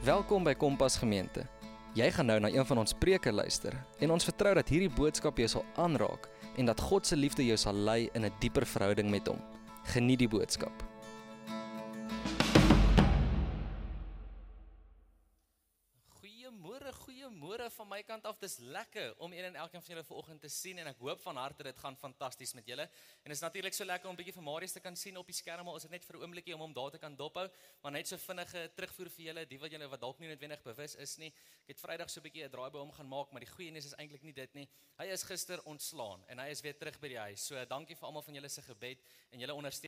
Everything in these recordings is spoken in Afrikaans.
Welkom by Kompas Gemeente. Jy gaan nou na een van ons preke luister en ons vertrou dat hierdie boodskap jou sal aanraak en dat God se liefde jou sal lei in 'n dieper verhouding met hom. Geniet die boodskap. Goeiemôre van my kant af. Dis lekker om een en elkeen van julle vanoggend te sien en ek hoop van harte dit gaan fantasties met julle. En dit is natuurlik so lekker om 'n bietjie van Marius te kan sien op die skerm, al is dit net vir 'n oombliekie om hom daar te kan dophou, maar net so vinnige terugvoer vir julle, die wat dalk nie noodwendig bewus is nie. Ek het Vrydag so 'n bietjie 'n draai by hom gaan maak, maar die goeie nuus is eintlik nie dit nie. Hy is gister ontslaan en hy is weer terug by die huis. So dankie vir almal van julle se gebed en julle ondersteuning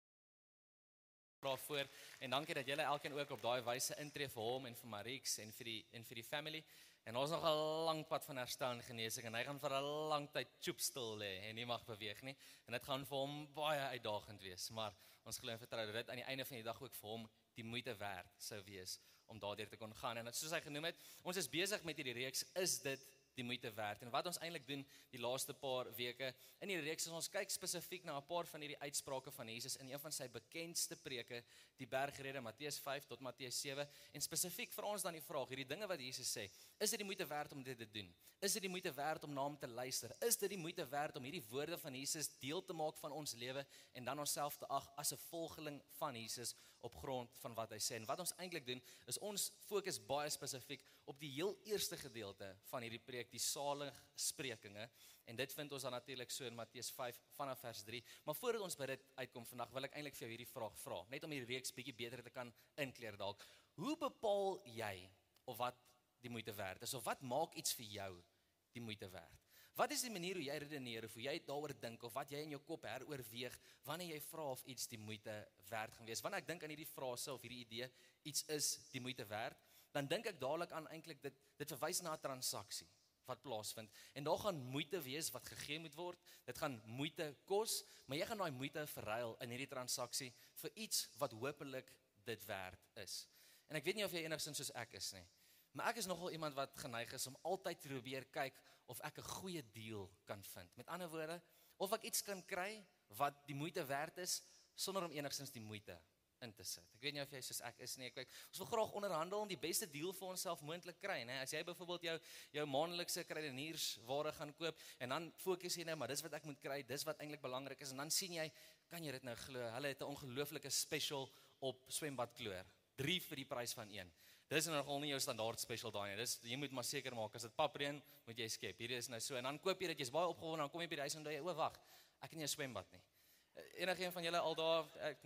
daarvoor, en dankie dat julle elkeen ook op daai wyse intree vir hom en vir Marieks en vir die family. En ons nog 'n lang pad van herstel en genesing en hy gaan vir 'n lang tyd stil lê en nie mag beweeg nie. En dit gaan vir hom baie uitdagend wees, maar ons glo en vertrou dat dit aan die einde van die dag ook vir hom die moeite werd sou wees om daardeur te kon gaan. En soos hy genoem het, ons is besig met hierdie reeks, is dit die moeite werd. En wat ons eintlik doen die laaste paar weke in die reeks is ons kyk spesifiek na 'n paar van hierdie uitsprake van Jesus in een van sy bekendste preke, die Bergrede, Matteus 5 tot Matteus 7, en spesifiek vir ons dan die vraag, hierdie dinge wat Jesus sê, is dit die moeite werd om dit te doen? Is dit die moeite werd om na hom te luister? Is dit die moeite werd om hierdie woorde van Jesus deel te maak van ons lewe en dan onsself te ag as 'n volgeling van Jesus op grond van wat hy sê? En wat ons eintlik doen, is ons fokus baie spesifiek op die heel eerste gedeelte van hierdie preek, die saligsprekinge, en dit vind ons dan natuurlik so in Matteus 5 vanaf vers 3, maar voordat ons by dit uitkom vandag, wil ek eintlik vir jou hierdie vraag vra, net om hierdie reeks bietjie beter te kan inkleer dalk. Hoe bepaal jy of wat die moeite werd is, of wat maak iets vir jou die moeite werd? Wat is die manier hoe jy redeneer, of hoe jy daaroor dink, of wat jy in jou kop heroorweeg, wanneer jy vra of iets die moeite werd gaan wees? Wanneer ek dink aan hierdie frase of hierdie idee, iets is die moeite werd, dan dink ek dadelik aan eintlik dit verwys na 'n transaksie wat plaasvind, en daar gaan moeite wees wat gegee moet word, dit gaan moeite kos, maar jy gaan daai moeite verruil in hierdie transaksie vir iets wat hopelik dit werd is. En ek weet nie of jy enigstens soos ek is nie, maar ek is nogal iemand wat geneig is om altyd te probeer kyk of ek 'n goeie deal kan vind. Met ander woorde, of ek iets kan kry wat die moeite werd is, sonder om enigstens die moeite in te sit. Ek weet nie of jy soos ek is nie, ons wil graag onderhandel en die beste deal vir onsself moontlik kry, né? As jy byvoorbeeld jou maandelikse kruideniersware gaan koop, en dan fokus jy nou, maar dis wat ek moet kry, dis wat eintlik belangrik is, en dan sien jy, kan jy dit nou glo, hulle het 'n ongelooflike special op swembadkloor, 3 vir die prys van 1. Dis nogal nie jou standaard special daai nie. Jy moet maar seker maak, as dit papreën, moet jy skep. Hierdie is nou so, en dan koop jy dit, jy's baie opgewonde, dan kom jy by die huis en jy, wag, ek het nie 'n swembad nie. Enige een van julle al daar,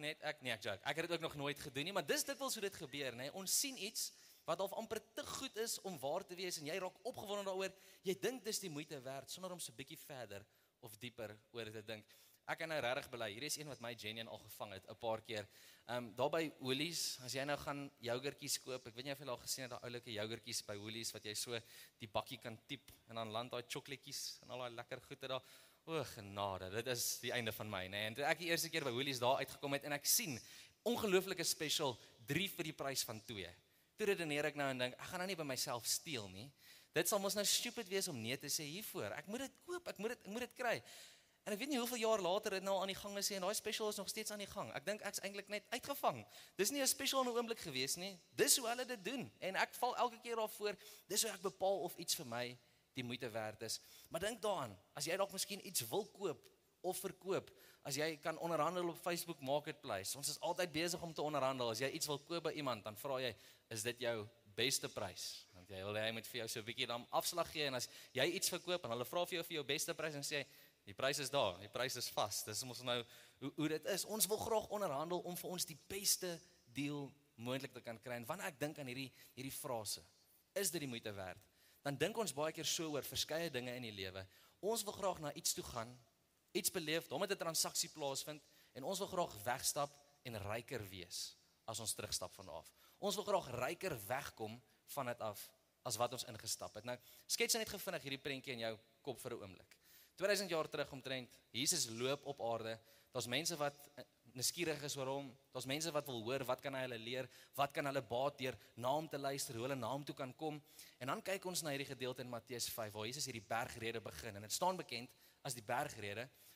ek joke, ek het dit ook nog nooit gedoen nie, maar dis dikwels hoe dit gebeur, né? Ons sien iets wat al amper te goed is om waar te wees, en jy raak opgewonde daaroor, jy dink dis die moeite werd, sonder om so 'n bietjie verder of dieper oor te dink. Ek kan nou regtig bely, hier is een wat my Jenny al gevang het, 'n paar keer. Daar by Woolies, as jy nou gaan joghurtjies koop, ek weet nie of jy al gesien het, daai oulike joghurtjies by Woolies, wat jy so die bakkie kan tiep, en dan land daai chocolaatjies, en al daai lekker goede daar. O, genade, dit is die einde van my, nee. En toe ek die eerste keer by Woolies daar uitgekom het, en ek sien, ongelooflike special, 3 vir die prys van 2. Toe redeneer ek nou en dink, ek gaan nou nie by myself steel nie. Dit sal mos nou stupid wees om nee te sê hiervoor. Ek moet dit koop, ek moet dit kry. En ek weet nie hoeveel jaar later dit nou aan die gang is, en daai special is nog steeds aan die gang. Ek dink ek's eintlik net uitgevang. Dis nie 'n special in 'n oomblik gewees nie. Dis hoe hulle dit doen. En ek val elke keer daarvoor. Dis hoe ek bepaal of iets vir my die moeite werd is. Maar dink daaraan, as jy dalk miskien iets wil koop of verkoop, as jy kan onderhandel op Facebook Marketplace. Ons is altyd besig om te onderhandel. As jy iets wil koop by iemand, dan vra jy, is dit jou beste prys? Want jy wil hy moet vir jou so 'n bietjie dan afslag gee, en as jy iets verkoop en hulle vra vir jou beste prys, en sê die prys is daar, die prys is vas. Dis mos nou hoe dit is. Ons wil graag onderhandel om vir ons die beste deal moontlik te kan kry. En wanneer ek dink aan hierdie frase, is dit die moeite werd? Dan dink ons baie keer so oor verskeie dinge in die lewe. Ons wil graag na iets toe gaan, iets beleef, dan moet 'n transaksie plaasvind, en ons wil graag wegstap en ryker wees as ons terugstap van af. Ons wil graag ryker wegkom van dit af as wat ons ingestap het. Nou, skets net gevindig hierdie prentjie in jou kop vir 'n oomblik. 2000 jaar terug omtrent, Jesus loop op aarde, daar's mense wat nuuskierig is oor hom, daar's mense wat wil hoor, wat kan hy hulle leer, wat kan hulle baat deur na hom te luister, hoe hulle na hom toe kan kom, en dan kyk ons na hierdie gedeelte in Matteus 5, waar Jesus hierdie bergrede begin, en dit staan bekend as die bergrede,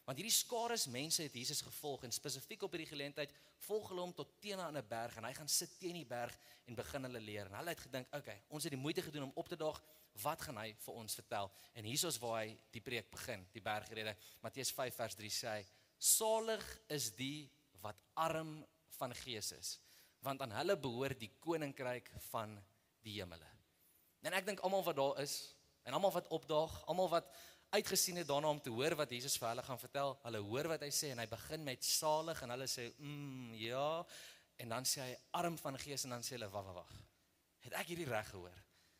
Want hierdie skares mense het Jesus gevolg en spesifiek op hierdie geleentheid volg hulle hom tot teen aan 'n berg en hy gaan sit teen die berg en begin hulle leer. En hulle het gedink, okay, ons het die moeite gedoen om op te daag, wat gaan hy vir ons vertel? En hiersoos waar hy die preek begin, die bergrede. Matteus 5 vers 3 sê hy, salig is die wat arm van gees is, want aan hulle behoort die koninkryk van die hemele. En ek dink almal wat daar is, en almal wat opdaag, almal wat uitgesien het daarna om te hoor wat Jesus vir hulle gaan vertel, hulle hoor wat hy sê, en hy begin met salig, en hulle sê, ja, en dan sê hy, arm van gees, en dan sê hulle, wag, het ek hierdie reg gehoor?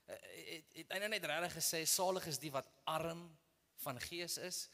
Het hy net regtig gesê, salig is die wat arm van gees is?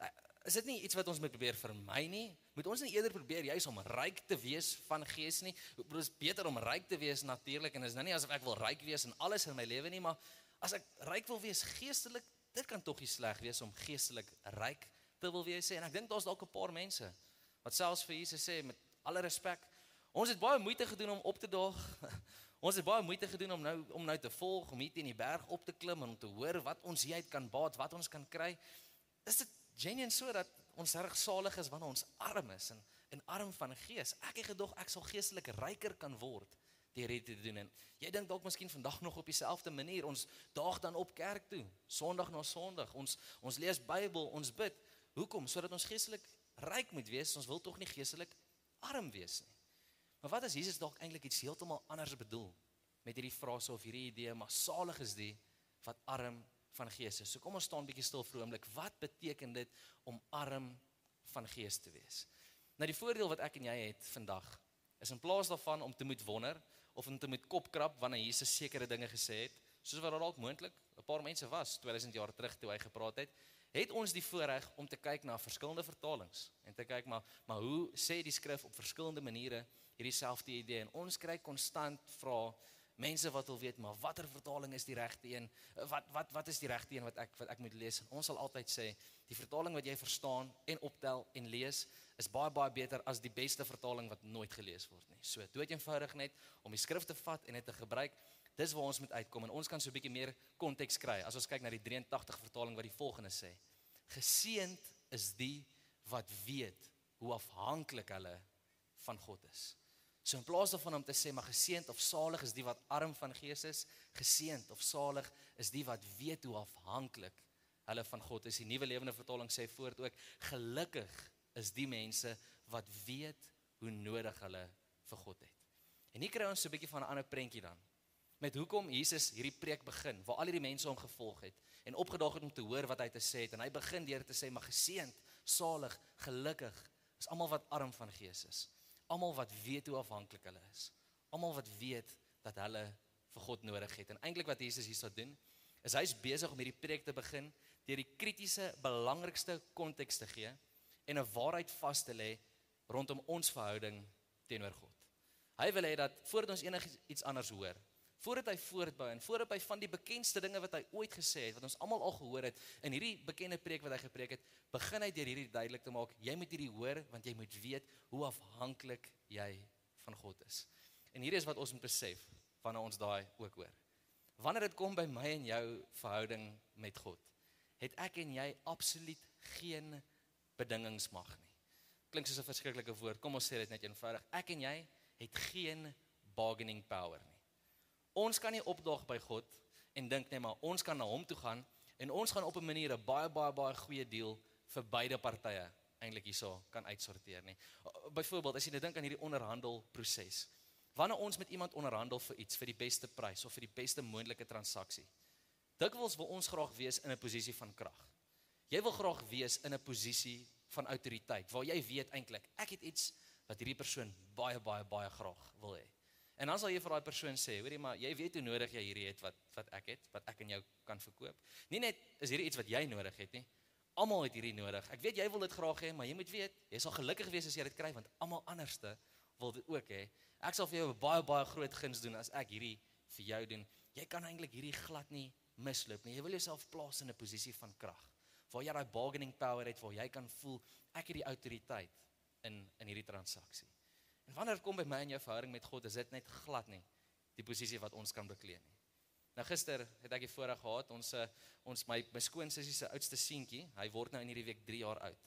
Is dit nie iets wat ons moet probeer vermy nie? Moet ons nie eerder probeer juis om ryk te wees van gees nie? Dit is beter om ryk te wees natuurlik, en is nou nie asof ek wil ryk wees in alles in my lewe nie, maar as ek ryk wil wees geestelik, dit kan tog nie sleg wees om geestelik ryk te wil wees sê. En ek dink daar's dalk 'n paar mense wat selfs vir Jesus sê, met alle respek, ons het baie moeite gedoen om op te daag. Ons het baie moeite gedoen om nou te volg, om hier teen die berg op te klim en om te hoor wat ons hieruit kan baat, wat ons kan kry. Is dit genuine so dat ons reg salig is wanneer ons arm is en arm van gees? Ek het gedog ek sal geestelik ryker kan word deur dit te doen. En jy dink dalk miskien vandag nog op dieselfde manier. Ons daag dan op kerk toe, Sondag na Sondag. Ons lees Bybel, ons bid. Hoekom? Sodat ons geestelik ryk moet wees. Ons wil tog nie geestelik arm wees nie. Maar wat as Jesus dalk eintlik iets heeltemal anders bedoel met hierdie frase of hierdie idee, maar salig is die wat arm van gees is. So kom ons staan 'n bietjie stil vir 'n oomblik. Wat beteken dit om arm van gees te wees? Nou die voordeel wat ek en jy het vandag, is in plaas daarvan om te moet wonder, of om te moet kopkrap wanneer Jesus sekere dinge gesê het, soos wat dalk moontlik 'n paar mense was 2000 jaar terug toe hy gepraat het ons die voorreg om te kyk na verskillende vertalings en te kyk maar hoe sê die skrif op verskillende maniere hierdie selfde idee, en ons kry konstant vra mense wat wil weet, maar watter vertaling is die regte een? Wat is die regte een wat ek moet lees? En ons sal altyd sê, die vertaling wat jy verstaan en optel en lees, is baie beter as die beste vertaling wat nooit gelees word nie. So, dood eenvoudig net om die skrif te vat en dit te gebruik, dis waar ons moet uitkom, en ons kan so 'n bietjie meer konteks kry, as ons kyk na die 83 vertaling wat die volgende sê, geseënd is die wat weet hoe afhanklik hulle van God is. So in plaas daarvan om te sê, maar geseënd of salig is die wat arm van gees is, geseënd of salig is die wat weet hoe afhanklik hulle van God is. Die Nuwe Lewende Vertaling sê voort ook, gelukkig is die mense wat weet hoe nodig hulle vir God het. En hier kry ons so 'n bietjie van 'n ander prentjie dan, met hoekom Jesus hierdie preek begin, waar al hierdie mense hom gevolg het, en opgedaag het om te hoor wat hy te sê het, en hy begin deur te sê, maar geseënd, salig, gelukkig, is almal wat arm van gees is. Almal wat weet hoe afhanklik hulle is. Almal wat weet dat hulle vir God nodig het. En eintlik wat Jesus hier sou doen, is hy's besig om hierdie preek te begin deur die kritiese, belangrikste konteks te gee en 'n waarheid vas te lê rondom ons verhouding teenoor God. Hy wil hê dat voordat ons enigiets anders hoor, voordat hy voortbou en voordat hy van die bekendste dinge wat hy ooit gesê het, wat ons almal al gehoor het, in hierdie bekende preek wat hy gepreek het, begin hy deur hierdie duidelik te maak, jy moet hierdie hoor, want jy moet weet hoe afhanklik jy van God is. En hier is wat ons moet besef, wanneer ons daai ook hoor. Wanneer dit kom by my en jou verhouding met God, het ek en jy absoluut geen bedingingsmag nie. Klink soos 'n verskriklike woord, kom ons sê dit net eenvoudig. Ek en jy het geen bargaining power nie. Ons kan nie opdaag by God en dink net maar ons kan na hom toe gaan en ons gaan op 'n manier 'n baie goeie deal vir beide partye eintlik hierso kan uitsorteer nie. Byvoorbeeld as jy dink aan hierdie onderhandelproses. Wanneer ons met iemand onderhandel vir iets, vir die beste prys of vir die beste moontlike transaksie, dikwels wil ons graag wees in 'n posisie van krag. Jy wil graag wees in 'n posisie van autoriteit waar jy weet eintlik ek het iets wat hierdie persoon baie graag wil hê. En dan sal jy vir daai persoon sê, hoorie, maar jy weet hoe nodig jy hierdie het wat ek het, wat ek aan jou kan verkoop. Nie net is hierdie iets wat jy nodig het nie, almal het hierdie nodig. Ek weet jy wil dit graag hê, maar jy moet weet, jy sal gelukkig wees as jy dit kry, want almal anderste wil dit ook hê. Ek sal vir jou 'n baie groot guns doen as ek hierdie vir jou doen. Jy kan eintlik hierdie glad nie misloop nie. Jy wil jouself plaas in 'n posisie van krag, waar jy daai bargaining power het, waar jy kan voel, ek het die autoriteit in hierdie transaksie. En wanneer dit kom by my en jou verhouding met God, is dit net glad nie die posisie wat ons kan beklee nie. Nou gister het ek die voorreg gehad, my skoonsussie se oudste seentjie, hy word nou in hierdie week 3 jaar oud.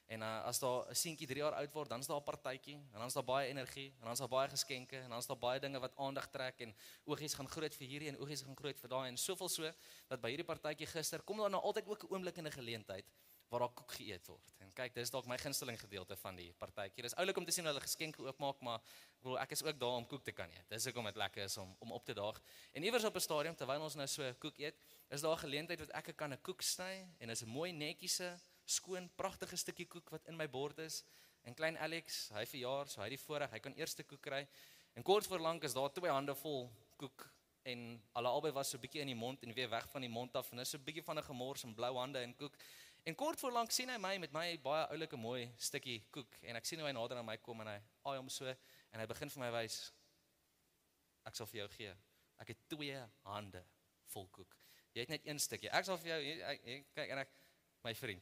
En as daar 'n seentjie 3 jaar oud word, dan is daar 'n partytjie, en dan is daar baie energie, en dan is daar baie geskenke, en dan is daar baie dinge wat aandag trek, en oogies gaan groot vir hierdie, en oogies gaan groot vir daai, en soveel so, dat by hierdie partytjie gister, kom daar nou altyd ook 'n oomblik in 'n geleentheid, waar daar koek geëet word. En kyk, dis dalk my gunsteling gedeelte van die partytjie. Dis oulik om te sien hoe hulle geskenke oopmaak, maar ek is ook daar om koek te kan eet. Dis hoekom dit lekker is om op te daag. En iewers op 'n stadium, terwyl ons nou so koek eet, is daar 'n geleentheid wat ek kan 'n koek sny, en is 'n mooi netjiese, skoon, pragtige stukkie koek wat in my bord is. En klein Alex, hy verjaar, so hy die voorreg, hy kan eerste koek kry. En kort voor lank is daar 2 hande vol koek, en hulle albei was so 'n bietjie in die mond en weer weg van die mond af, en is so 'n bietjie van 'n gemors en blou hande en koek. En kort voor lank sien hy my met my baie oulike mooi stukkie koek, en ek sien hoe hy nader aan my kom, en hy aai hom so, en hy begin vir my wys, ek sal vir jou gee, ek het 2 hande vol koek, jy het net 1 stukkie, ek sal vir jou, kyk, en ek, my vriend,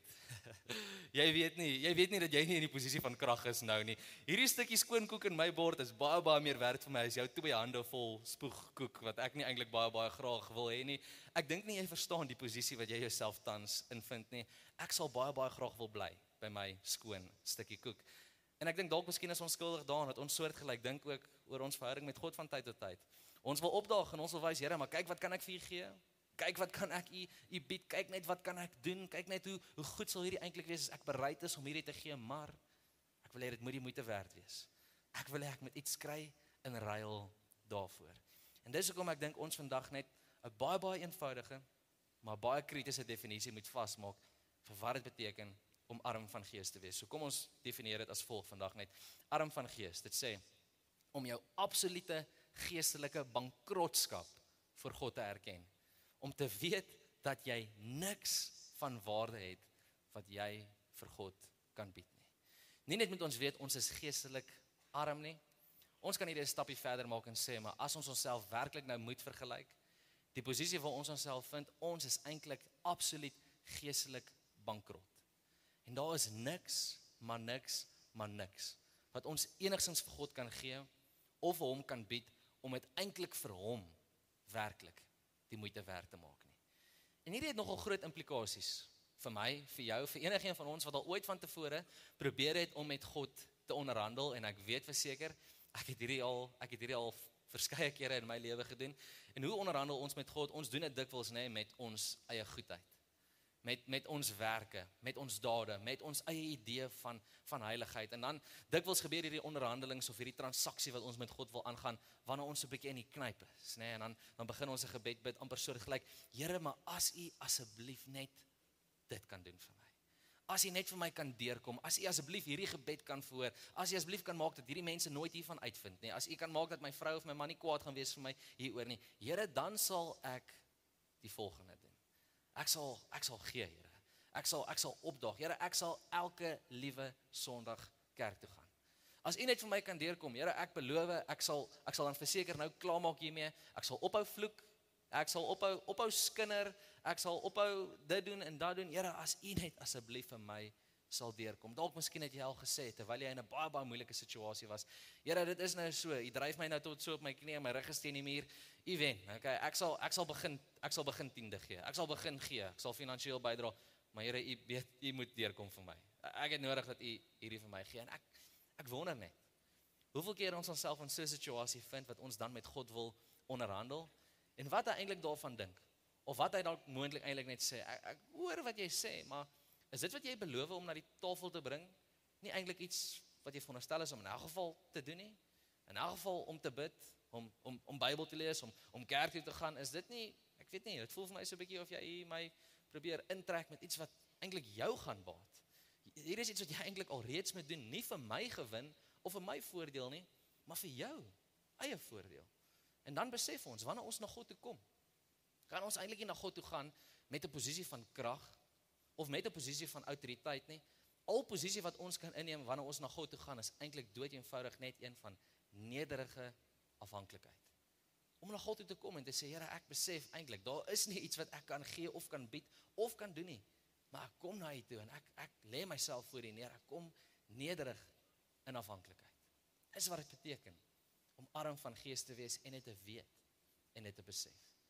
jy weet nie dat jy nie in die posisie van krag is nou nie, hierdie stukkie skoon koek in my bord is baie meer werd vir my as jou 2 hande vol spoegkoek, wat ek nie eintlik baie graag wil hê nie. Ek dink nie jy verstaan die posisie wat jy jouself tans invind nie. Ek sal baie graag wil bly by my skoon stukkie koek. En ek dink dalk miskien is ons skuldig daaraan dat ons soortgelyk dink ook oor ons verhouding met God van tyd tot tyd. Ons wil opdaag en ons wil wys, Here, maar kyk wat kan ek vir u gee? Kyk wat kan ek u bied? Kyk net wat kan ek doen? Kyk net hoe goed sal hierdie eintlik wees as ek bereid is om hierdie te gee, maar ek wil hê dit moet die moeite werd wees. Ek wil hê ek moet iets kry in ruil daarvoor. En dis hoekom ek dink ons vandag net 'n baie eenvoudige, maar baie kritiese definisie moet vasmaak vir wat dit beteken om arm van gees te wees. So kom ons definieer dit as volg vandag net. Arm van gees, dit sê om jou absolute geestelike bankrotskap voor God te erken. Om te weet dat jy niks van waarde het wat jy vir God kan bied nie. Nie net moet ons weet ons is geestelik arm nie. Ons kan hierdie 'n stappie verder maak en sê, maar as ons onsself werklik nou moet vergelyk, die posisie waar ons onsself vind, ons is eintlik absoluut geestelik bankrot. En daar is niks wat ons enigstens vir God kan gee of vir hom kan bied om dit eintlik vir hom werklik die moeite werd te maak nie. En hierdie het nogal groot implikasies vir my, vir jou, vir enigeen van ons wat al ooit van tevore probeer het om met God te onderhandel, en ek weet verseker, ek het hierdie al verskeie kere in my lewe gedoen. En hoe onderhandel ons met God? Ons doen dit dikwels met ons eie goedheid. Met ons werke, met ons dade, met ons eie idee van heiligheid. En dan dikwels gebeur hierdie onderhandelings of hierdie transaksie wat ons met God wil aangaan, wanneer ons 'n bietjie in die knyp is, en dan begin ons 'n gebed bid, amper soortgelyk, Here, maar as u asseblief net dit kan doen vir my. As u net vir my kan deurkom, as u asseblief hierdie gebed kan verhoor, as u asseblief kan maak dat hierdie mense nooit hiervan uitvind nie, as u kan maak dat my vrou of my man nie kwaad gaan wees vir my hieroor nie, Here, dan sal ek die volgende doen. Ek sal gee, Here. Ek sal opdaag. Here, ek sal elke liewe Sondag kerk toe gaan. As u net vir my kan deurkom, Here, ek beloof, ek sal dan verseker nou klaarmaak hiermee. Ek sal ophou vloek. Ek sal ophou skinder. Ek sal ophou dit doen en dat doen. Here, as u net asseblief vir my sal deurkom. Dalk miskien het jy al gesê terwyl jy in 'n baie moeilike situasie was. Here, dit is nou so. U dryf my nou tot so op my knie en my rug is teen die muur. U wen. Okay, ek sal begin tiende gee. Ek sal begin gee. Ek sal finansiëel bydra. Maar Here, u weet, u moet deurkom vir my. Ek het nodig dat u hierdie vir my gee. En ek wonder net, hoeveel keer ons onsself in so 'n situasie vind wat ons dan met God wil onderhandel en wat hy eintlik daarvan dink. Of wat hy dalk moontlik eintlik net sê. Ek hoor wat jy sê, maar is dit wat jy beloof om na die tafel te bring? Nie eintlik iets wat jy veronderstel is om in elk geval te doen nie? In elk geval om te bid, om Bybel te lees, om kerk toe te gaan, is dit nie, ek weet nie, dit voel vir my so 'n bietjie of jy my probeer intrek met iets wat eintlik jou gaan baat. Hier is iets wat jy eintlik al reeds moet doen, nie vir my gewin of vir my voordeel nie, maar vir jou eie voordeel. En dan besef ons, wanneer ons na God toe kom, kan ons eintlik nie na God toe gaan met 'n posisie van krag of met 'n posisie van autoriteit nie. Al posisie wat ons kan inneem wanneer ons na God toe gaan, is eintlik dood eenvoudig net een van nederige afhanklikheid. Om na God toe te kom en te sê, Here, ek besef eintlik, daar is nie iets wat ek kan gee of kan bied of kan doen nie, maar ek kom na U toe en ek lê myself voor U neer, ek kom nederig in afhanklikheid. Dis wat dit beteken om arm van gees te wees en dit te weet en dit te besef.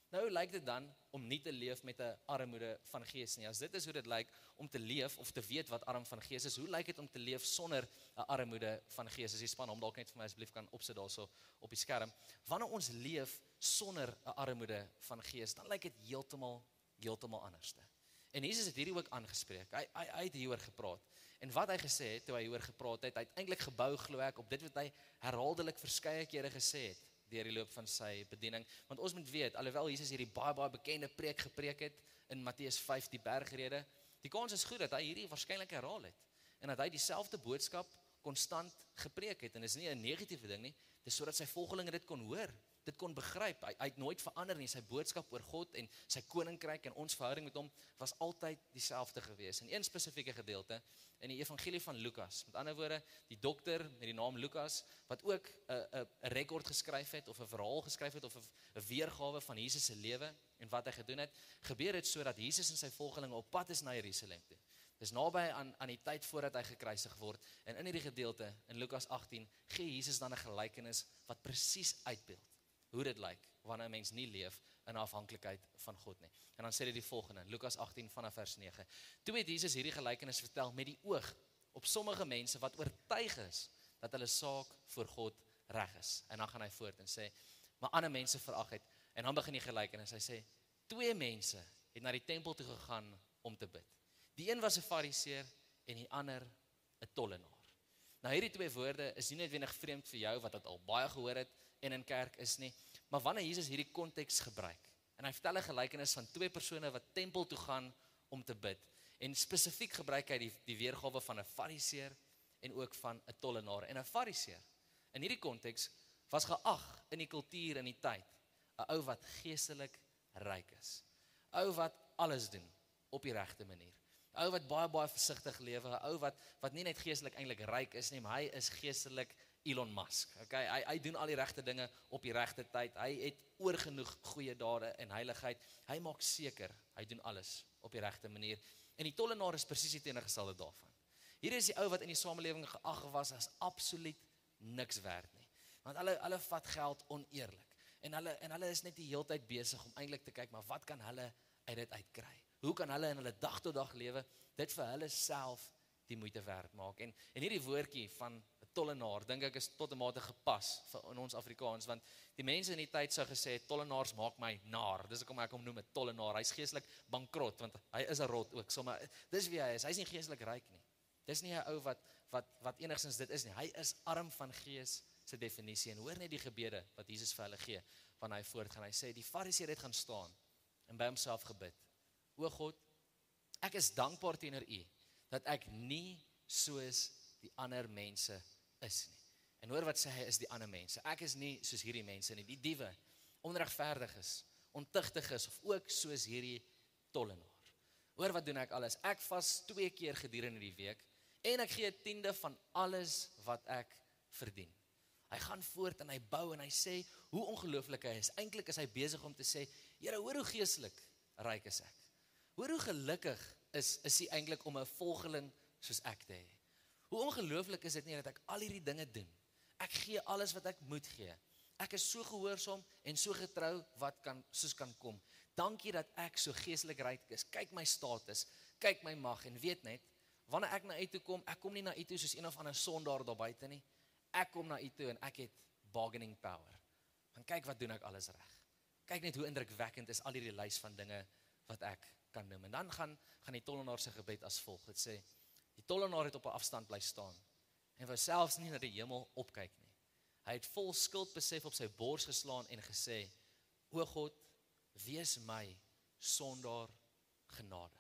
Nou, hoe lyk dit dan om nie te leef met 'n armoede van gees nie? As dit is hoe dit lyk om te leef of te weet wat arm van gees is, hoe lyk dit om te leef sonder 'n armoede van gees? As die span hom dalk net vir my asseblief kan opsit daarso op die skerm. Wanneer ons leef sonder 'n armoede van gees, dan lyk dit heeltemal anderste. En Jesus het hierdie ook aangespreek. Hy het hieroor gepraat. En wat hy gesê het toe hy hieroor gepraat het, hy het eintlik gebou, glo ek, op dit wat hy herhaaldelik verskeie kere gesê het deur die loop van sy bediening. Want ons moet weet, alhoewel Jesus hierdie baie bekende preek gepreek het in Matteus 5, die bergrede, die kans is goed dat hy hierdie waarskynlik herhaal het en dat hy dieselfde boodskap konstant gepreek het. En dis nie 'n negatiewe ding nie, dis sodat sy volgelinge dit kon hoor, dit kon begryp. Hy het nooit verander nie. Sy boodskap oor God en sy koninkryk en ons verhouding met hom was altyd dieselfde gewees. In een spesifieke gedeelte in die evangelie van Lukas, met ander woorde, die dokter met die naam Lukas, wat ook 'n rekord geskryf het, of 'n verhaal geskryf het, of 'n weergawe van Jesus se lewe en wat hy gedoen het, gebeur dit sodat Jesus en sy volgelinge op pad is na Jerusalem toe. Dis naby aan die tyd voordat hy gekruisig word, en in hierdie gedeelte, in Lukas 18, gee Jesus dan 'n gelykenis wat presies uitbeeld hoe dit lyk wanneer 'n mens nie leef in afhanklikheid van God nie. En dan sê dit die volgende, Lukas 18 vanaf vers 9. Toe het Jesus hierdie gelykenis vertel met die oog op sommige mense wat oortuig is dat hulle saak voor God reg is. En dan gaan hy voort en sê, maar ander mense verag het. En dan begin die gelykenis. Hy sê, 2 mense het na die tempel toe gegaan om te bid. Die een was 'n fariseer en die ander 'n tollenaar. Nou hierdie 2 woorde is nie noodwendig vreemd vir jou wat dit al baie gehoor het en in kerk is nie, maar wanneer Jesus hierdie konteks gebruik en hy vertel 'n gelykenis van 2 persone wat tempel toe gaan om te bid, en spesifiek gebruik hy die weergawe van 'n fariseer en ook van 'n tollenaar. En 'n fariseer in hierdie konteks was geag in die kultuur en die tyd 'n ou wat geestelik ryk is, 'n ou wat alles doen op die regte manier, 'n ou wat baie versigtig lewe, 'n ou wat nie net geestelik eintlik ryk is nie, maar hy is geestelik Elon Musk. Okay, hy doen al die regte dinge op die regte tyd. Hy het oorgenoeg goeie dade en heiligheid. Hy maak seker hy doen alles op die regte manier. En die tollenaar is presies die teenoorgestelde daarvan. Hier is die ou wat in die samelewing geag was as absoluut niks werd nie. Want hulle vat geld oneerlik. En hulle is net die heeltyd besig om eintlik te kyk, maar wat kan hulle uit dit uitkry? Hoe kan hulle in hulle dag tot dag lewe dit vir hulle self die moeite werd maak? En hierdie woordjie van tollenaar, dink ek is tot 'n mate gepas in ons Afrikaans, want die mense in die tyd sou gesê, tollenaars maak my naar. Dis hoekom ek hom noem 'n tollenaar. Hy's geestelik bankrot, want hy is 'n rot ook. Maar dis wie hy is. Hy's nie geestelik ryk nie. Dis nie 'n ou wat enigstens dit is nie. Hy is arm van gees se definisie. En hoor net die gebede wat Jesus vir hulle gee, wanneer hy voortgaan. Hy sê, die fariseer het gaan staan en by homself gebid. O God, ek is dankbaar teenoor U dat ek nie soos die ander mense is nie. En hoor wat sê hy is die ander mense. Ek is nie soos hierdie mense nie, die diewe, onregverdig is, ontugtig is, of ook soos hierdie tollenaar. Hoor wat doen ek alles? Ek vas 2 keer gedurende die week, en ek gee 10de van alles wat ek verdien. Hy gaan voort en hy bou en hy sê, hoe ongelooflik hy is. Eintlik is hy besig om te sê, Here, hoor hoe geestelik ryk is ek. Hoor hoe gelukkig is hy eintlik om 'n volgeling soos ek te hê. Hoe ongelooflik is dit nie dat ek al hierdie dinge doen. Ek gee alles wat ek moet gee. Ek is so gehoorsaam en so getrou wat soos kan kom. Dankie dat ek so geestelik ryk is. Kyk my status, kyk my mag, en weet net, wanneer ek na U toe kom, ek kom nie na U toe soos een of ander sondaar daar buite nie. Ek kom na U toe en ek het bargaining power. Want kyk wat doen ek alles reg. Kyk net hoe indrukwekkend is al hierdie lys van dinge wat ek kan noem. En dan gaan die tollenaar se gebed as volg. Dit sê, die tollenaar het op 'n afstand bly staan en wou selfs nie na die hemel opkyk nie. Hy het vol skuldbesef op sy bors geslaan en gesê, O God, wees my sondaar genadig.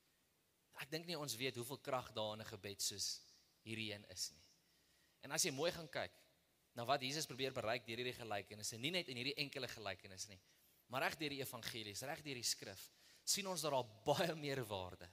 Ek dink nie ons weet hoeveel krag daar in 'n gebed soos hierdie een is nie. En as jy mooi gaan kyk na wat Jesus probeer bereik deur hierdie gelykenisse, nie net in hierdie enkele gelykenis nie, maar reg deur die evangelies, reg deur die skrif, sien ons dat daar baie meer waarde,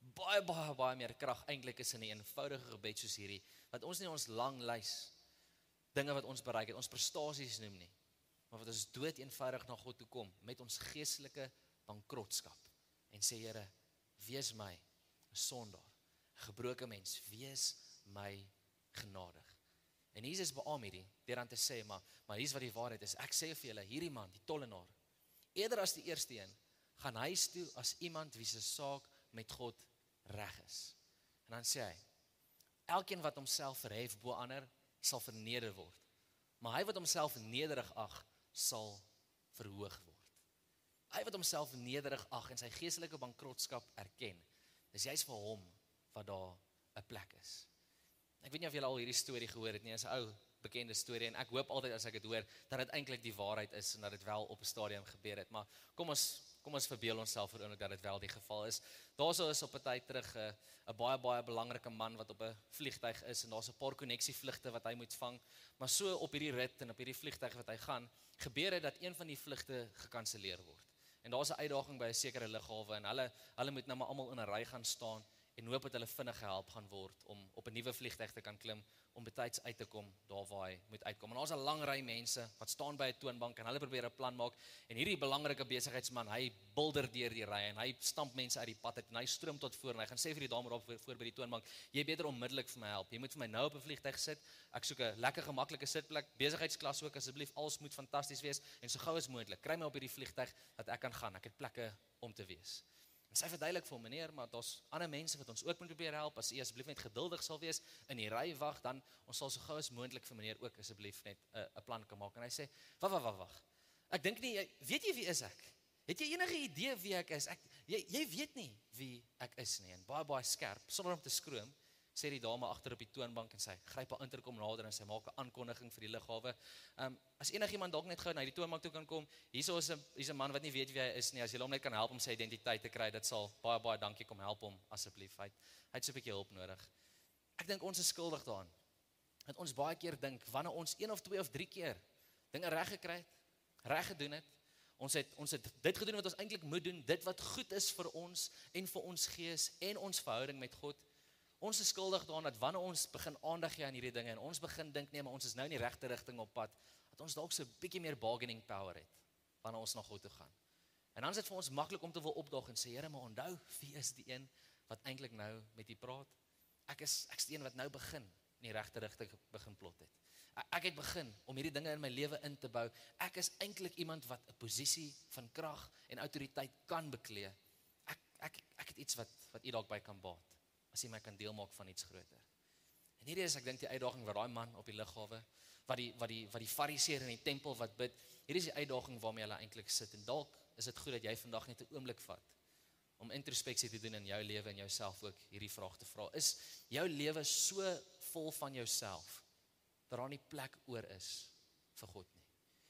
baie meer krag eintlik is in 'n eenvoudige gebed soos hierdie, wat ons nie ons lang lys dinge wat ons bereik het, ons prestasies noem nie, maar wat ons dood eenvoudig na God toe kom met ons geestelike bankrotskap en sê, Here, wees my 'n sondaar, 'n gebroke mens, wees my genadig. En Jesus beamoen hierdie deur aan te sê, maar hier's wat die waarheid is. Ek sê vir julle, hierdie man, die tollenaar, Eerder as die eerste een, gaan huis toe as iemand wie se saak met God reg is. En dan sê hy, elkeen wat homself verhef bo ander, sal verneder word. Maar hy wat homself nederig ag, sal verhoog word. Hy wat homself nederig ag en sy geestelike bankrotskap erken, dis juist vir hom wat daar 'n plek is. Ek weet nie of julle al hierdie storie gehoor het nie, is 'n ou bekende storie en ek hoop altyd as ek dit hoor, dat dit eintlik die waarheid is en dat dit wel op 'n stadium gebeur het, maar kom ons verbeel onsself vir oomblik dat dit wel die geval is. Daarso is op 'n tyd terug 'n baie belangrike man wat op 'n vliegtuig is en daar's 'n paar konneksievlugte wat hy moet vang, maar so op hierdie rit en op hierdie vliegtuig wat hy gaan, gebeur dit dat een van die vlugte gekanselleer word. En daar's 'n uitdaging by 'n sekere lughawe en hulle moet nou maar almal in 'n ry gaan staan en hoop dat hulle vinnig gehelp gaan word om op 'n nuwe vliegtuig te kan klim, om betyds uit te kom daar waar hy moet uitkom. En daar's 'n lang ry mense wat staan by 'n toonbank en hulle probeer 'n plan maak en hierdie belangrike besigheidsman, hy bulder deur die ry en hy stamp mense uit die pad uit en hy stroom tot voor en hy gaan sê vir die dame daar voor by die toonbank, jy beter onmiddellik vir my help. Jy moet vir my nou op 'n vliegtuig sit. Ek soek 'n lekker gemaklike sitplek, besigheidsklas ook asseblief. Alles moet fantasties wees en so gou as moontlik. Kry my op hierdie vliegtuig dat ek kan gaan. Ek het plekke om te wees. En sy verduidelik vir hom, meneer, maar daar's ander mense wat ons ook moet probeer help. As u asseblief net geduldig sal wees in die ry wag, dan ons sal so gou as moontlik vir meneer ook asseblief net 'n plan kan maak. En hy sê, wag. Ek dink nie, weet jy wie is ek? Het jy enige idee wie ek is? Jy weet nie wie ek is nie. En baie skerp, sonder om te skroom, sê die dame agter op die toonbank en sy gryp haar interkom nader en sy maak 'n aankondiging vir die lughawe. As enigiemand dalk net gou na die toonbank toe kan kom, hier's 'n man wat nie weet wie hy is nie. As jy hom net kan help om sy identiteit te kry, dit sal baie dankie, kom help hom asseblief. Hy het so 'n bietjie hulp nodig. Ek dink ons is skuldig daaraan. Dat ons baie keer dink wanneer ons 1 of 2 of 3 keer dinge reg gekry het, reg gedoen het, ons het dit gedoen wat ons eintlik moet doen, dit wat goed is vir ons en vir ons gees en ons verhouding met God. Ons is skuldig daaraan dat wanneer ons begin aandag gee aan hierdie dinge en ons begin dink nee, maar ons is nou in die regte rigting op pad, dat ons dalk so 'n bietjie meer bargaining power het wanneer ons na God toe gaan. En dan is dit vir ons maklik om te wil opdaag en sê, Here, maar onthou, wie is die een wat eintlik nou met U praat? Ek's die een wat nou begin in die regte rigting begin plot het. Ek het begin om hierdie dinge in my lewe in te bou. Ek is eintlik iemand wat 'n posisie van krag en autoriteit kan beklee. Ek het iets wat U dalk by kan baat, as U my kan deel maak van iets groter. En hierdie is, ek dink, die uitdaging wat daai man op die lughawe, wat die fariseer in die tempel wat bid, hierdie is die uitdaging waarmee hulle eintlik sit. En dalk is dit goed dat jy vandag net 'n oomblik vat om introspeksie te doen in jou lewe en jouself ook hierdie vraag te vra. Is jou lewe so vol van jouself dat daar nie plek oor is vir God nie?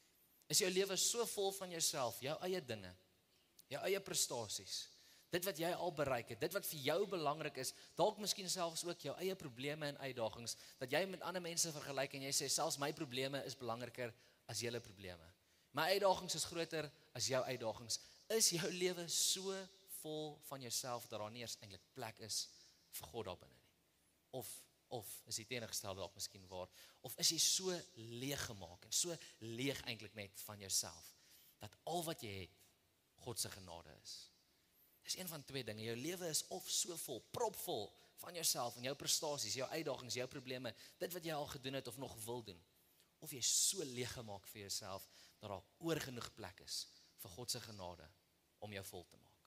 Is jou lewe so vol van jouself, jou eie dinge, jou eie prestasies, dit wat jy al bereik het, dit wat vir jou belangrik is, dalk miskien selfs ook jou eie probleme en uitdagings, dat jy met ander mense vergelyk en jy sê, selfs my probleme is belangriker as julle probleme. My uitdagings is groter as jou uitdagings. Is jou lewe so vol van jouself dat daar nie eens eintlik plek is vir God daar binne nie? Of is die teenoorgestelde dalk miskien waar? Of is jy so leeg gemaak en so leeg eintlik net van jouself, dat al wat jy het, God se genade is? Dis een van 2 dinge. Jou lewe is of so vol, propvol van jouself en jou prestasies, jou uitdagings, jou probleme, dit wat jy al gedoen het of nog wil doen. Of jy so leeg gemaak vir jouself, dat daar oorgenoeg plek is vir God se genade om jou vol te maak.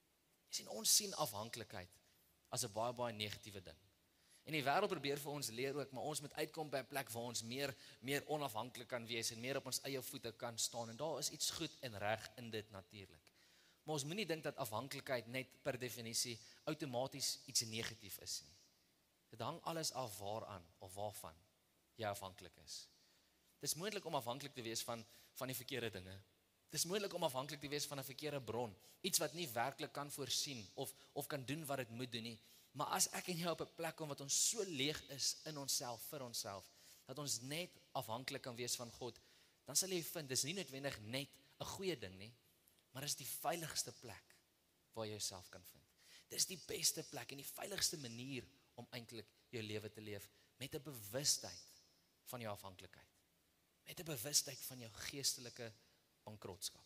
Jy sien, ons sien afhanklikheid as 'n baie negatiewe ding. En die wêreld probeer vir ons leer ook, maar ons moet uitkom by 'n plek waar ons meer onafhanklik kan wees en meer op ons eie voete kan staan. En daar is iets goed en reg in dit natuurlik. Maar ons moenie dink dat afhanklikheid net per definisie outomaties iets negatief is nie. Dit hang alles af waaraan of waarvan jy afhanklik is. Dit is moontlik om afhanklik te wees van die verkeerde dinge. Dit is moontlik om afhanklik te wees van 'n verkeerde bron, iets wat nie werklik kan voorsien of kan doen wat dit moet doen nie. Maar as ek en jy op 'n plek kom wat ons so leeg is in onsself, vir onsself, dat ons net afhanklik kan wees van God, dan sal jy vind, dis nie noodwendig net 'n goeie ding nie, maar dis die veiligste plek waar jy jouself kan vind. Dis die beste plek en die veiligste manier om eintlik jou lewe te leef, met 'n bewustheid van jou afhanklikheid, met 'n bewustheid van jou geestelike bankrotskap.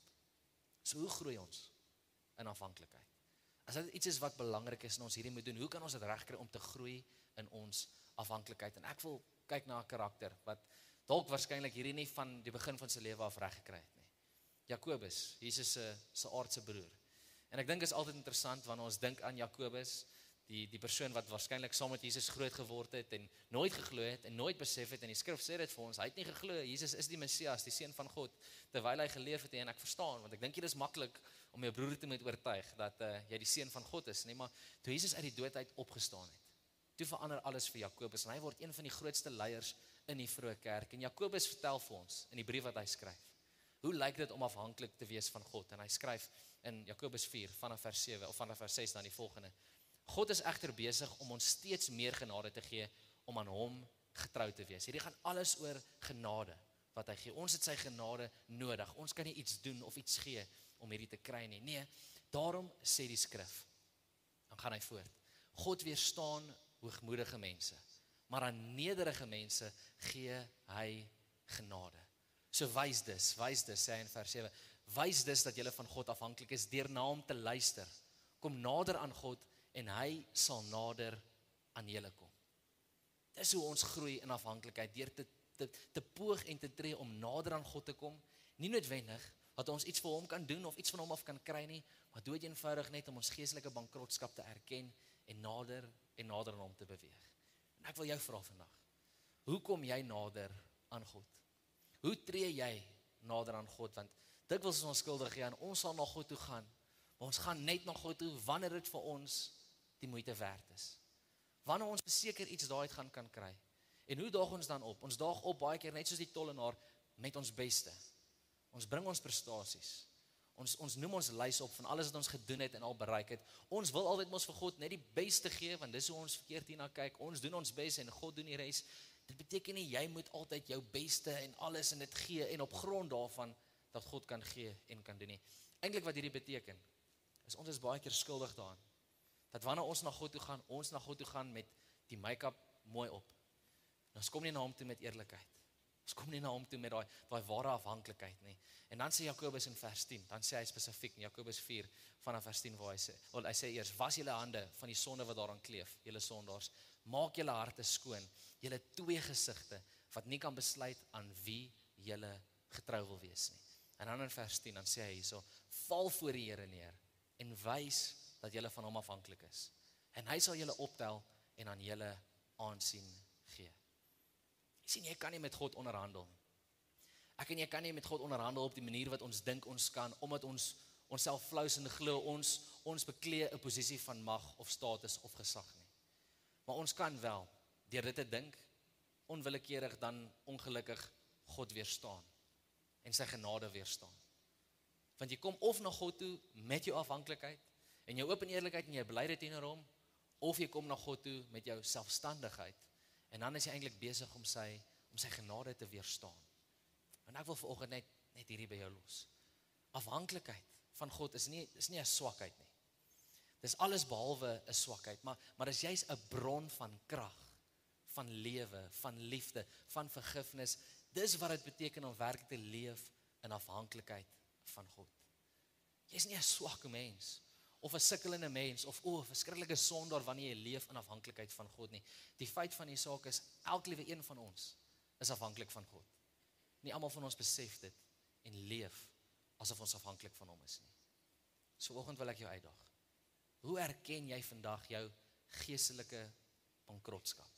So hoe groei ons in afhanklikheid? As dit iets is wat belangrik is en ons hierdie moet doen, hoe kan ons dit regkry om te groei in ons afhanklikheid? En ek wil kyk na 'n karakter wat dalk waarskynlik hierdie nie van die begin van sy lewe af reg gekry het nie. Jakobus, Jesus se aardse broer. En ek dink is altyd interessant wanneer ons dink aan Jakobus, die persoon wat waarskynlik saam met Jesus groot geword het en nooit geglo het en nooit besef het, en die skrif sê dit vir ons, hy het nie geglo, Jesus is die Messias, die seun van God, terwyl hy geleef het, en ek verstaan, want ek dink dit is maklik om jou broer te moet oortuig, dat jy die seun van God is, nee, maar toe Jesus uit die dood uit opgestaan het, toe verander alles vir Jakobus, en hy word een van die grootste leiers in die vroeë kerk, en Jakobus vertel vir ons, in die brief wat hy skryf, hoe lyk dit om afhanklik te wees van God, en hy skryf in Jakobus 4, vanaf vers 7, of vanaf vers 6 dan die volgende, God is egter besig om ons steeds meer genade te gee, om aan hom getrou te wees. Hierdie gaan alles oor genade, wat hy gee. Ons het sy genade nodig. Ons kan nie iets doen of iets gee, om hierdie te kry nie. Nee, daarom sê die skrif, dan gaan hy voort, God weerstaan hoogmoedige mense, maar aan nederige mense gee hy genade. So wys dus, sê hy in vers 7, wys dus dat julle van God afhanklik is, deur na hom te luister. Kom nader aan God, en hy sal nader aan julle kom. Dis hoe ons groei in afhanklikheid, deur te poog en te tree om nader aan God te kom, nie noodwendig dat ons iets vir hom kan doen, of iets van hom af kan kry nie, maar dood eenvoudig net om ons geestelike bankrotskap te erken, en nader aan hom te beweeg. En ek wil jou vra vandag, hoe kom jy nader aan God? Hoe tree jy nader aan God? Want dikwels is ons skuldig aan, ons sal na God toe gaan, maar ons gaan net na God toe, wanneer dit vir ons die moeite werd is. Wanneer ons beseker iets daaruit gaan kan kry. En hoe daag ons dan op? Ons daag op baie keer net soos die tollenaar met ons beste. Ons bring ons prestasies. Ons noem ons lys op van alles wat ons gedoen het en al bereik het. Ons wil altyd mos vir God net die beste gee, want dis hoe ons verkeerd hierna kyk. Ons doen ons bes en God doen die res. Dit beteken nie, jy moet altyd jou beste en alles in dit gee, en op grond daarvan, dat God kan gee en kan doen nie. Eintlik wat hierdie beteken, is ons is baie keer skuldig daaraan. Dat wanneer ons na God toe gaan met die make-up mooi op. Ons kom nie na hom toe met eerlikheid. Ons kom nie na hom toe met daai ware afhanklikheid nie. En dan sê Jakobus in vers 10, dan sê hy spesifiek in Jakobus 4 vanaf vers 10 waar hy sê eers, was julle hande van die sonde wat daaraan kleef, julle sondaars, maak julle harte skoon, julle twee gesigte wat nie kan besluit aan wie julle getrou wil wees nie. En dan in vers 10 dan sê hy hierso, val voor die Here neer en wys dat julle van hom afhanklik is. En hy sal julle optel en aan julle aansien gee. Jy sien, jy kan nie met God onderhandel nie. Ek en jy kan nie met God onderhandel op die manier wat ons dink ons kan, omdat ons onsself flous en glo ons beklee 'n posisie van mag of status of gesag nie. Maar ons kan wel, deur dit te dink, onwillekeurig dan ongelukkig God weerstaan en sy genade weerstaan. Want jy kom of na God toe met jou afhanklikheid en jou oop en eerlikheid en jy bely dit teenoor hom, of jy kom na God toe met jou selfstandigheid en dan is jy eintlik besig om sy genade te weerstaan. En ek wil vanoggend net hierdie by jou los. Afhanklikheid van God is nie 'n swakheid nie. Dis alles behalwe 'n swakheid, maar dis juist 'n bron van krag, van lewe, van liefde, van vergifnis. Dis wat dit beteken om werklik te leef in afhanklikheid van God. Jy's nie 'n swakke mens of 'n sukkelende mens of 'n verskriklike sondaar wanneer jy leef in afhanklikheid van God nie. Die feit van die saak is, elke liewe een van ons is afhanklik van God. Nie almal van ons besef dit en leef asof ons afhanklik van hom is nie. So vanoggend wil ek jou uitdaag. Hoe erken jy vandag jou geestelike bankrotskap?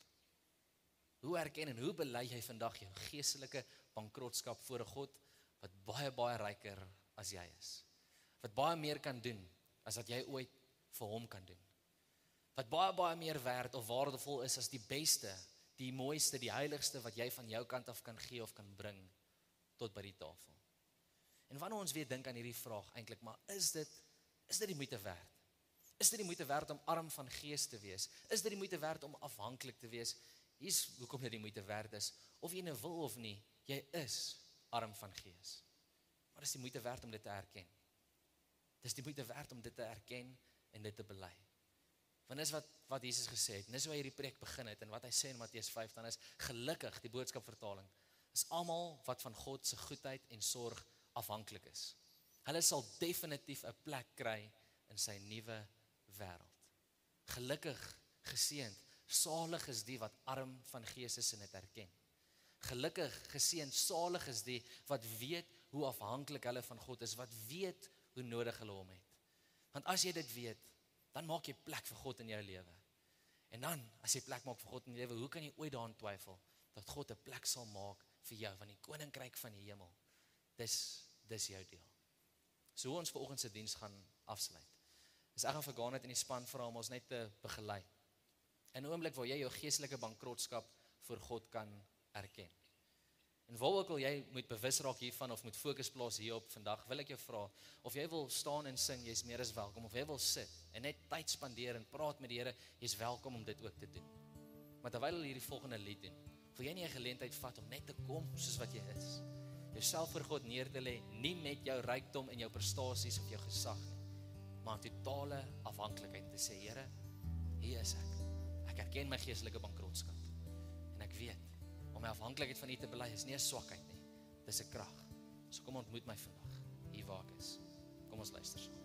Hoe erken en hoe bely jy vandag jou geestelike bankrotskap voor 'n God wat baie, baie ryker as jy is? Wat baie meer kan doen as wat jy ooit vir hom kan doen? Wat baie, baie meer werd of waardevol is as die beste, die mooiste, die heiligste wat jy van jou kant af kan gee of kan bring tot by die tafel. En wanneer ons weer dink aan hierdie vraag eintlik, maar is dit die moeite werd? Is dit die moeite werd om arm van gees te wees? Is dit die moeite werd om afhanklik te wees? Hier's hoekom dit die moeite werd is. Of jy nou wil of nie, jy is arm van gees. Maar dis die moeite werd om dit te erken. Dis die moeite werd om dit te erken en dit te bely. Want dis wat Jesus gesê het, dis hoe hy hierdie preek begin het, en wat hy sê in Matteus 5, dan is gelukkig, die boodskapvertaling, is almal wat van God se goedheid en sorg afhanklik is. Hulle sal definitief 'n plek kry in sy nuwe wêreld. Gelukkig, geseënd, salig is die wat arm van gees is en dit erken. Gelukkig, geseënd, salig is die wat weet hoe afhanklik hulle van God is, wat weet hoe nodig hulle hom het. Want as jy dit weet, dan maak jy plek vir God in jou lewe. En dan, as jy plek maak vir God in jou lewe, hoe kan jy ooit daaraan twyfel dat God 'n plek sal maak vir jou van die koninkryk van die hemel? Dis jou deel. So hoe ons vanoggend se diens gaan afsluit. Ek gaan vir Garnet in die span vra om ons net te begelei. In 'n oomblik waar jy jou geestelike bankrotskap voor God kan erken. En waar ook al jy moet bewus raak hiervan of moet fokus plaas hierop vandag, wil ek jou vra, of jy wil staan en sing, jy's meer as welkom, of jy wil sit en net tyd spandeer en praat met die Here, jy's welkom om dit ook te doen. Maar terwyl hulle hierdie volgende lied doen, wil jy nie 'n geleentheid vat om net te kom soos wat jy is. Jouself voor God neer te lê, nie met jou rykdom en jou prestasies of jou gesag nie, maar in totale afhanklikheid te sê, Here, hier is ek. Ek erken my geestelike bankrotskap. En ek weet, om my afhanklikheid van U te bely is nie 'n swakheid nie, dis 'n krag. So kom ontmoet my vandag, hier waar ek is. Kom ons luister saam.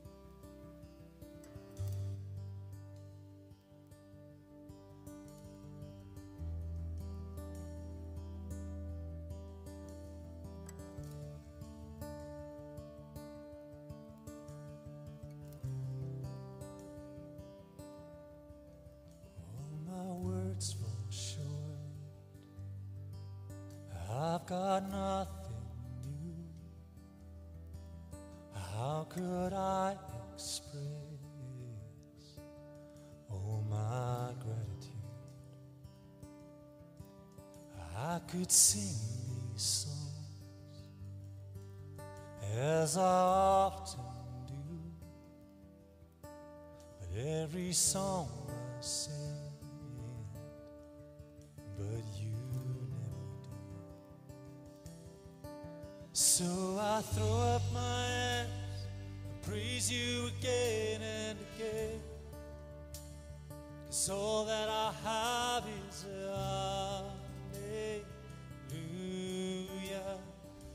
I've got nothing new. How could I express all my gratitude? I could sing these songs as I often do, but every song I sing, but you never do. So I throw up my hands and praise you again and again, 'cause all that I have is hallelujah,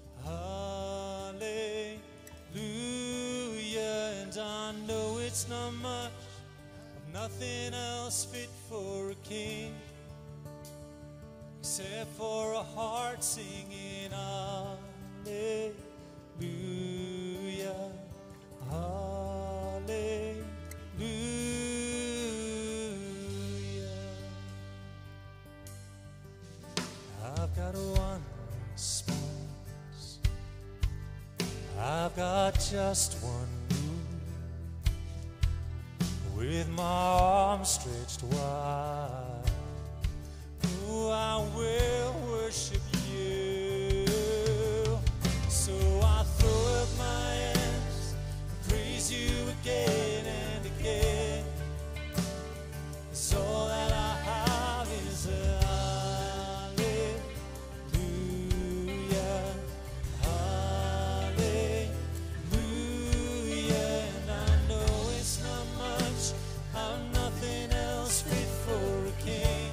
hallelujah. And I know it's not much, but nothing else fit for a king, except for a heart singing hallelujah, hallelujah. I've got one response, I've got just one move, with my arms stretched wide, oh, I will worship you. So I throw up my hands and praise you again and again, 'cause all that I have is hallelujah, hallelujah. And I know it's not much, I'm nothing else fit for a king,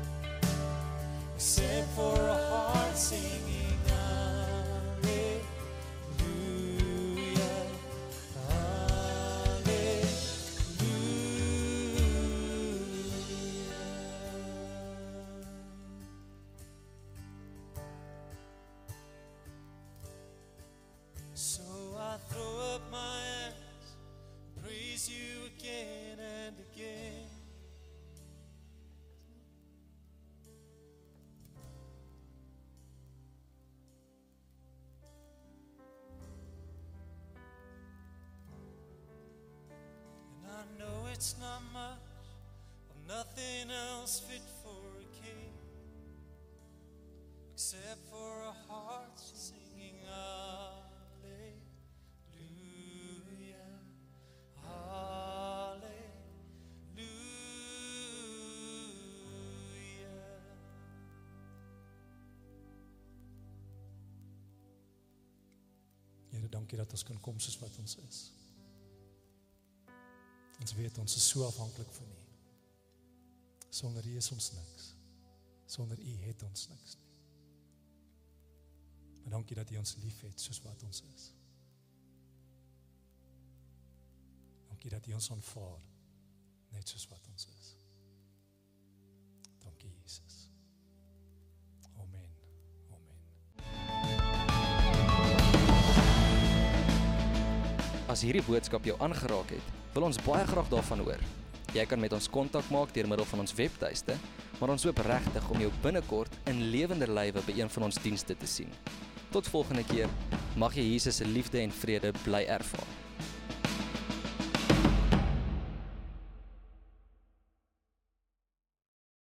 except for a heart singing hallelujah, hallelujah. So I throw up my hands, praise you again and again. I know it's not much, but nothing else fit for a king, except for a heart singing hallelujah, hallelujah. Here, dankie dat ons kan kom soos wat ons is. Ons weet ons is so afhanklik van U. Sonder U is ons niks. Sonder U het ons niks nie. Maar dankie dat U ons liefhet soos wat ons is. Dankie dat U ons aanvaar net soos wat ons is. Dankie Jesus. Amen. Amen. As hierdie boodskap jou aangeraak het, wil ons baie graag daarvan hoor. Jy kan met ons kontak maak deur middel van ons webtuiste, maar ons hoop regtig om jou binnekort in lewende lywe by een van ons dienste te sien. Tot volgende keer, mag jy Jesus se liefde en vrede bly ervaar.